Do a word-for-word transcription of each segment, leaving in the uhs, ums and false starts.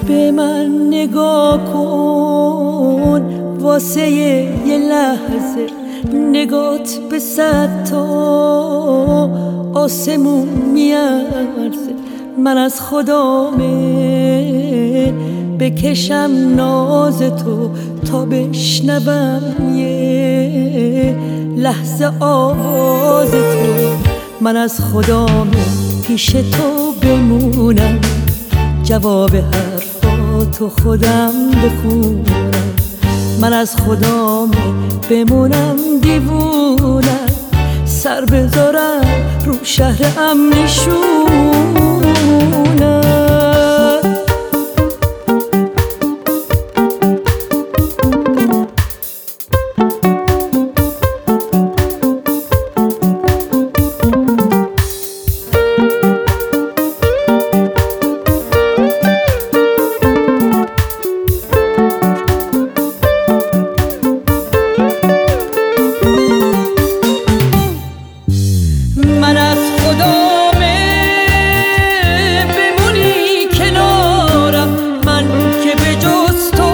به من نگاه کن واسه یه لحظه، نگات به صد تا آسمون میارزه. من از خدامه بکشم ناز تو تا بشنوم یه لحظه آواز تو. من از خدامه پیش تو بمونم، جواب حرفاتو خودم بخونم. من از خدامه بمونم دیوونم، سر بذارم رو شهر امنشونم. من از خدامه بمونی کنارم، من که به جز تو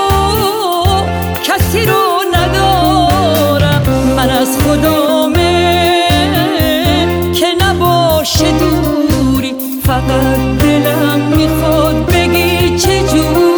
کسی رو ندارم. من از خدامه که نباشه دوری، فقط دلم میخواد بگی چجوری.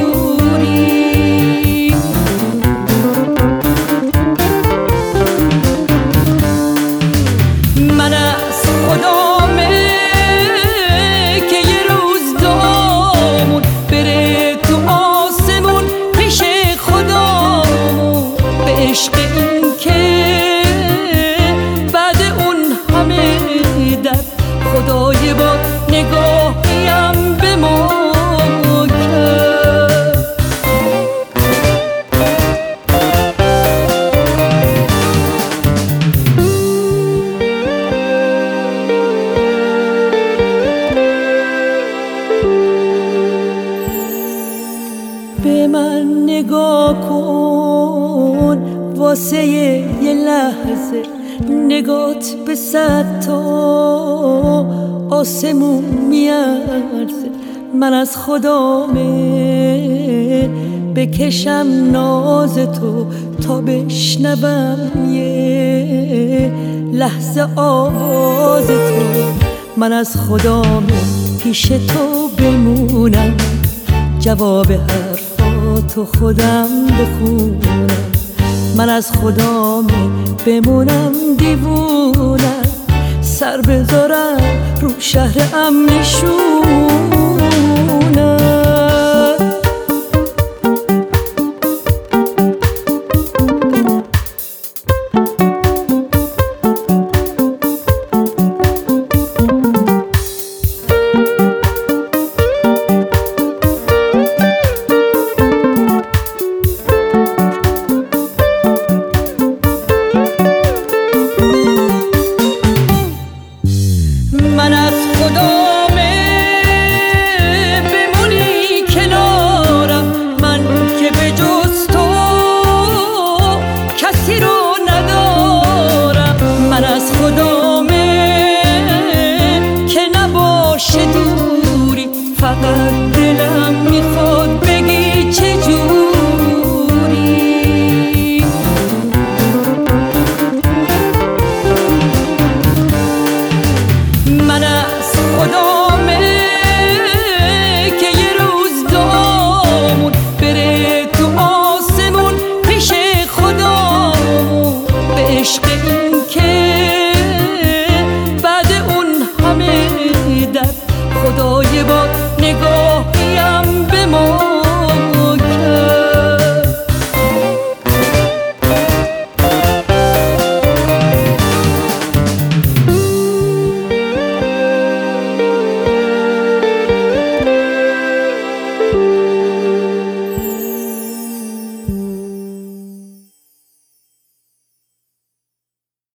من از خدامه که یه روز دامون بره تو آسمون پیش خدامون، به عشق این که بعد اون همه در خدای با نگاهیم به ما کرد. به من نگاه کن واسه یه لحظه، نگات به صد تا آسمون میارزه. من از خدامه بکشم ناز تو تا بشنوم یه لحظه آواز تو. من از خدامه پیش تو بمونم، جواب حرفاتو خودم بخونم. من از خدامه بمونم دیوونم، سر بذارم رو شهر امنشونم.